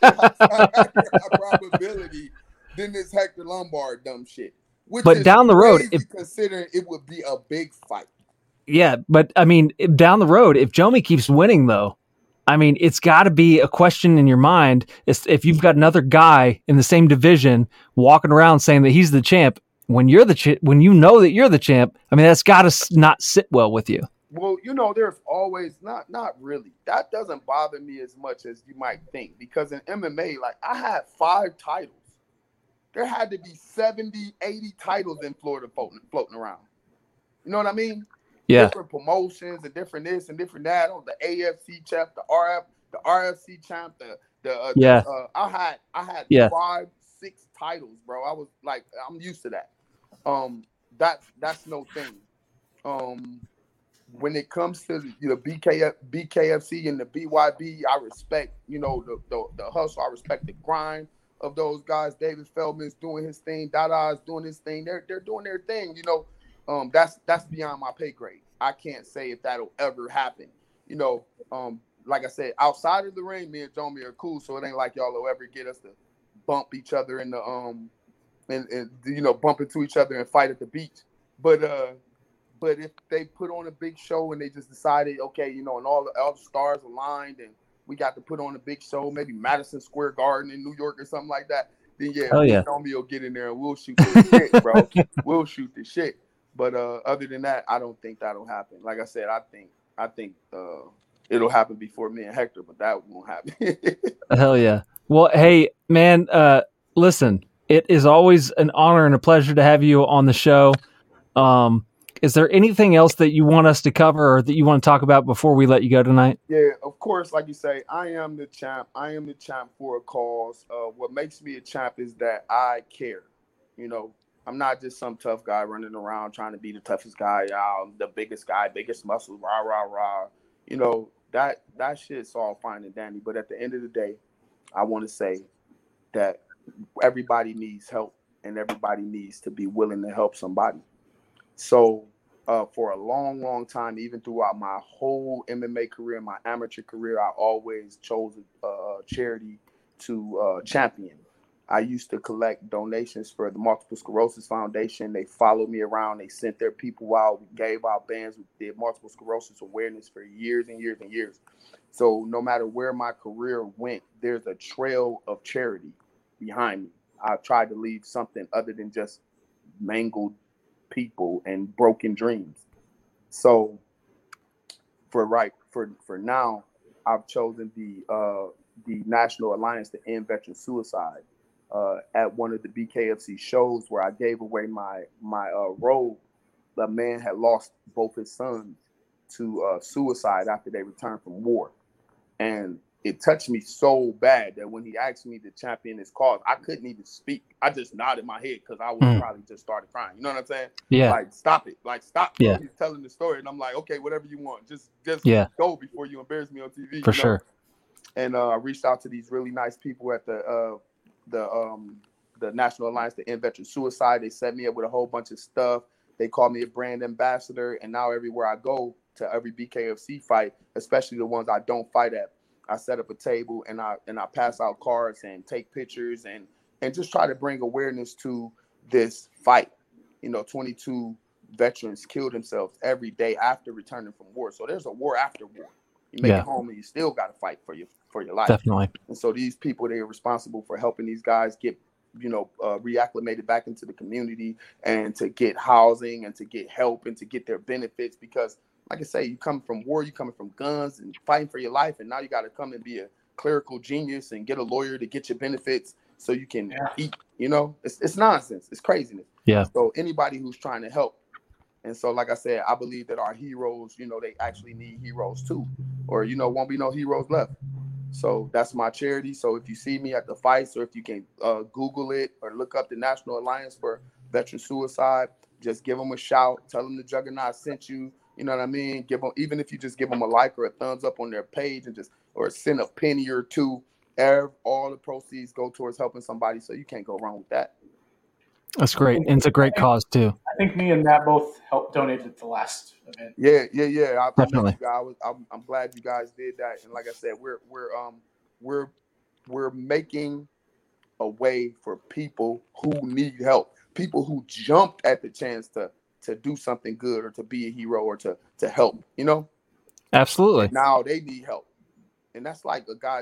probability than this Hector Lombard dumb shit.
But down the road,
considering it would be a big fight.
Yeah, but I mean, down the road, if Jomi keeps winning, though, I mean, it's got to be a question in your mind. If you've got another guy in the same division walking around saying that he's the champ, when you're when you know that you're the champ, I mean, that's got to not sit well with you.
Well, there's always not really. That doesn't bother me as much as you might think, because in MMA, like, I had 5 titles. There had to be 70, 80 titles in Florida floating around. You know what I mean?
Yeah.
Different promotions and different this and different that. On the AFC champ, the RFC champ, I had 5, 6 titles, bro. I was like, I'm used to that. That's no thing. When it comes to BKFC and the BYB, I respect, the hustle. I respect the grind of those guys. David Feldman's doing his thing. Dada's doing his thing. They're doing their thing. That's beyond my pay grade. I can't say if that'll ever happen. Like I said, outside of the ring, me and Jomi are cool, so it ain't like y'all will ever get us to bump each other in the and bump into each other and fight at the beach. But if they put on a big show and they just decided, okay, and all the stars aligned and we got to put on a big show, maybe Madison Square Garden in New York or something like that, then Jomi will get in there and we'll shoot the shit, bro. We'll shoot the shit. But other than that, I don't think that'll happen. Like I said, I think it'll happen before me and Hector, but that won't happen.
Hell yeah. Well, hey, man, listen, it is always an honor and a pleasure to have you on the show. Is there anything else that you want us to cover or that you want to talk about before we let you go tonight?
Yeah, of course. Like you say, I am the champ. I am the champ for a cause. What makes me a champ is that I care. I'm not just some tough guy running around trying to be the toughest guy, the biggest guy, biggest muscle, rah, rah, rah. That shit's all fine and dandy. But at the end of the day, I want to say that everybody needs help and everybody needs to be willing to help somebody. So for a long, long time, even throughout my whole MMA career, my amateur career, I always chose a charity to champion. I used to collect donations for the Multiple Sclerosis Foundation. They followed me around. They sent their people out. We gave out bands. We did multiple sclerosis awareness for years and years and years. So no matter where my career went, there's a trail of charity behind me. I tried to leave something other than just mangled people and broken dreams. So for now, I've chosen the National Alliance to End Veteran Suicide. At one of the BKFC shows where I gave away my robe, the man had lost both his sons to suicide after they returned from war. And it touched me so bad that when he asked me to champion his cause, I couldn't even speak. I just nodded my head because I would probably just started crying. You know what I'm saying?
Yeah.
Like, stop it. Like, stop.
Yeah.
He's telling the story. And I'm like, okay, whatever you want. Just go before you embarrass me on TV.
For sure.
And I reached out to these really nice people at the National Alliance to End Veteran Suicide. They set me up with a whole bunch of stuff. They called me a brand ambassador. And now everywhere I go to every BKFC fight, especially the ones I don't fight at, I set up a table and I pass out cards and take pictures and just try to bring awareness to this fight. 22 veterans killed themselves every day after returning from war. So there's a war after war. You make it home and you still got to fight for your life.
Definitely.
And so these people, they are responsible for helping these guys get, reacclimated back into the community and to get housing and to get help and to get their benefits. Because like I say, you come from war, you coming from guns and fighting for your life. And now you got to come and be a clerical genius and get a lawyer to get your benefits so you can eat. It's nonsense. It's craziness.
Yeah.
So anybody who's trying to help. And so, like I said, I believe that our heroes, they actually need heroes too, or, won't be no heroes left. So that's my charity. So if you see me at the fights, or if you can Google it or look up the National Alliance for Veteran Suicide, just give them a shout. Tell them the Juggernaut sent you. You know what I mean? Give them, even if you just give them a like or a thumbs up on their page and or send a penny or two. All the proceeds go towards helping somebody. So you can't go wrong with that.
That's great. And it's a great cause too.
I think me and Matt both helped donate at the last event.
Yeah.
Definitely.
I'm glad you guys did that. And like I said, we're making a way for people who need help, people who jumped at the chance to do something good or to be a hero or to help.
Absolutely.
And now they need help, and that's like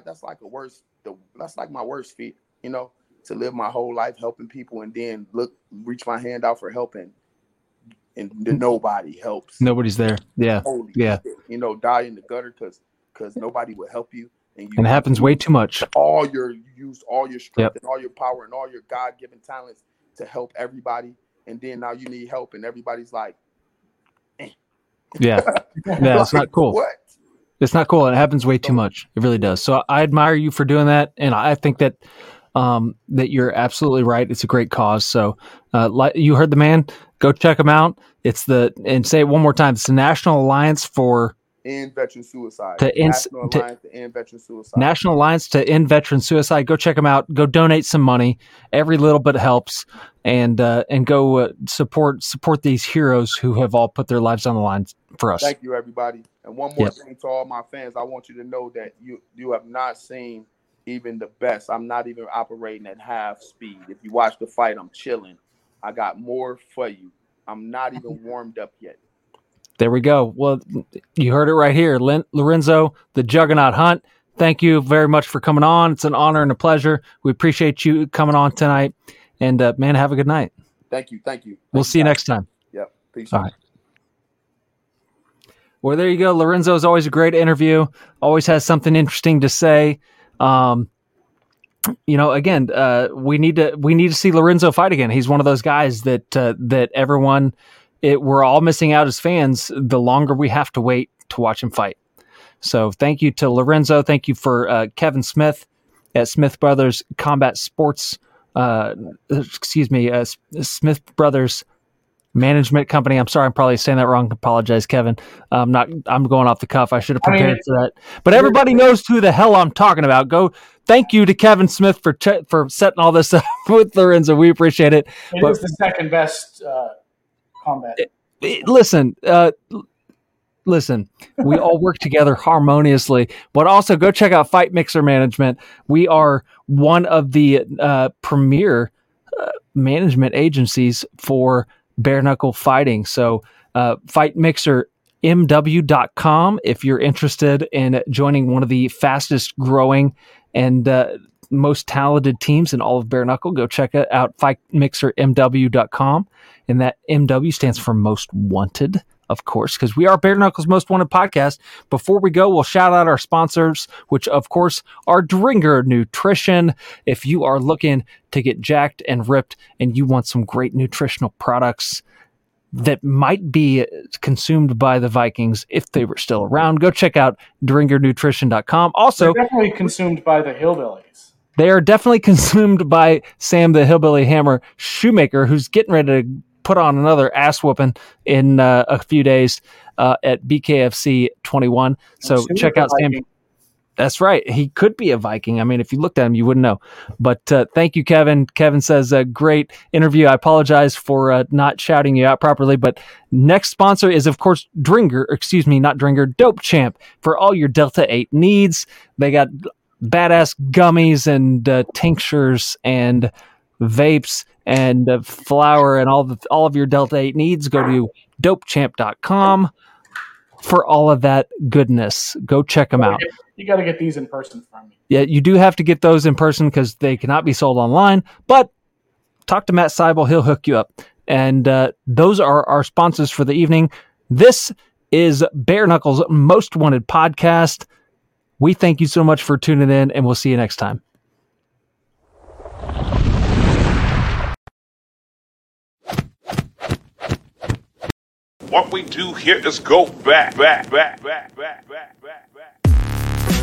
my worst fear. To live my whole life helping people and then reach my hand out for help and and nobody helps.
Nobody's there. Yeah.
Holy
yeah.
shit. You know, die in the gutter because nobody will help you. And
it happens way too much.
You use all your strength
Yep.
and all your power and all your God-given talents to help everybody. And then now you need help and everybody's like, eh.
Yeah. Yeah, it's not cool.
What?
It's not cool. It happens way too much. It really does. So I admire you for doing that. And I think that that you're absolutely right. It's a great cause. So you heard the man. Go check him out. And say it one more time. It's the National Alliance for
End Veteran Suicide.
National
Alliance to End Veteran Suicide.
National Alliance to End Veteran Suicide. Go check them out. Go donate some money. Every little bit helps, and go support these heroes who have all put their lives on the line for us.
Thank you, everybody. And one more thing to all my fans, I want you to know that you have not seen even the best. I'm not even operating at half speed. If you watch the fight, I'm chilling. I got more for you. I'm not even warmed up yet.
There we go. Well, you heard it right here. Lorenzo, the Juggernaut Hunt, thank you very much for coming on. It's an honor and a pleasure. We appreciate you coming on tonight. And, man, have a good night.
Thank you.
We'll see you next time.
Yep. Peace.
All right. Well, there you go. Lorenzo is always a great interview. Always has something interesting to say. Again, we need to see Lorenzo fight again. He's one of those guys that everyone... we're all missing out as fans the longer we have to wait to watch him fight. So thank you to Lorenzo. Thank you for Kevin Smith at Smith Brothers Combat Sports. Smith Brothers Management Company. I'm sorry, I'm probably saying that wrong. Apologize, Kevin. I'm going off the cuff. I should have prepared for that. But everybody knows who the hell I'm talking about. Thank you to Kevin Smith for setting all this up with Lorenzo. We appreciate it.
It is the second best combat.
Listen, we all work together harmoniously, but also go check out Fight Mixer Management. We are one of the premier management agencies for bare knuckle fighting. So fightmixermw.com if you're interested in joining one of the fastest growing and most talented teams in all of bare knuckle. Go check it out, fightmixermw.com. And that MW stands for Most Wanted, of course, because we are Bare Knuckles' Most Wanted podcast. Before we go, we'll shout out our sponsors, which, of course, are Dringer Nutrition. If you are looking to get jacked and ripped and you want some great nutritional products that might be consumed by the Vikings if they were still around, go check out dringernutrition.com. Also,
they're definitely consumed by the hillbillies.
They are definitely consumed by Sam the Hillbilly Hammer Shoemaker, who's getting ready to put on another ass whooping in a few days at BKFC 21. So check out Sam. That's right. He could be a Viking. I mean, if you looked at him, you wouldn't know. But thank you, Kevin. Kevin says, a great interview. I apologize for not shouting you out properly. But next sponsor is, of course, Dope Champ for all your Delta 8 needs. They got badass gummies and tinctures and vapes and flour and all of your Delta 8 needs. Go to dopechamp.com for all of that goodness. Go check them out.
You got to get these in person from me.
Yeah, you do have to get those in person because they cannot be sold online. But talk to Matt Seibel. He'll hook you up. And those are our sponsors for the evening. This is Bare Knuckles' Most Wanted podcast. We thank you so much for tuning in, and we'll see you next time.
What we do here is go back.